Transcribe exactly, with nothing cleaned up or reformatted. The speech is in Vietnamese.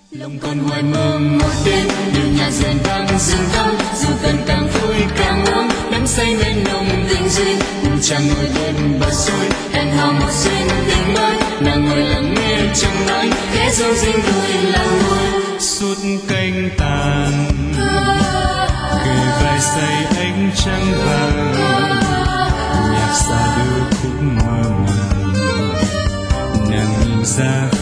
lòng còn hoài mơ một đêm điều nhạc dần vang dần vang dù cần càng vui càng uống đắm say nên nồng tình duyên chẳng ngồi bên bờ suối hẹn hò một duyên tình mới nàng ngồi lặng nghe chẳng nói khẽ dấu riêng thôi là ngồi suốt cánh tàn kề vai say ánh trăng vàng nhạc xa đưa khúc mơ màng nàng nhìn ra